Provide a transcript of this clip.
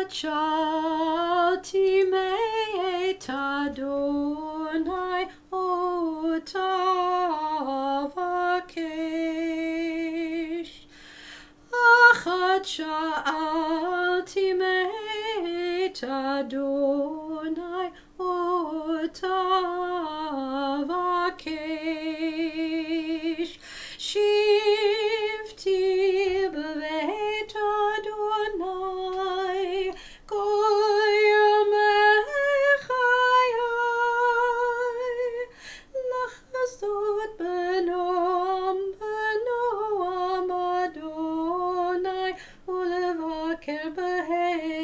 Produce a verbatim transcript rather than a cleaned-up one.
שאלתי מאת אדוני אותה אבקש. אחת שאלתי מאת אדוני אותה אבקש. שבתי בבית אדוני כל ימי חיי, לחזות בנועם בנועם אדוני ולבקר בהם